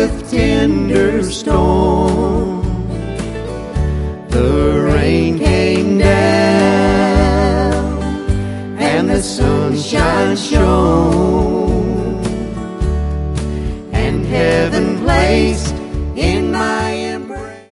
with tender storm. The rain came down and the sunshine shone, and heaven placed